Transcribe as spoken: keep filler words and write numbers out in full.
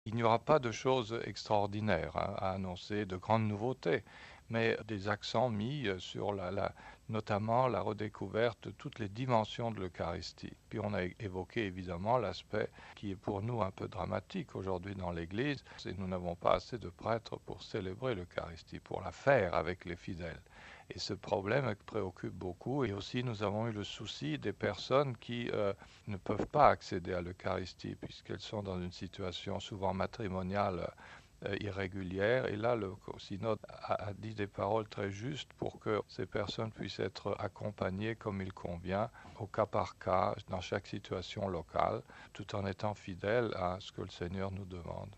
Il n'y aura pas de choses extraordinaires hein, à annoncer, de grandes nouveautés, mais des accents mis euh, sur la, la- notamment la redécouverte de toutes les dimensions de l'Eucharistie. Puis on a é- évoqué évidemment l'aspect qui est pour nous un peu dramatique aujourd'hui dans l'Église, c'est que nous n'avons pas assez de prêtres pour célébrer l'Eucharistie, pour la faire avec les fidèles. Et ce problème préoccupe beaucoup. Et aussi, nous avons eu le souci des personnes qui euh, ne peuvent pas accéder à l'Eucharistie puisqu'elles sont dans une situation souvent matrimoniale euh, irrégulière. Et là, le synode a, a dit des paroles très justes pour que ces personnes puissent être accompagnées comme il convient, au cas par cas, dans chaque situation locale, tout en étant fidèles à ce que le Seigneur nous demande.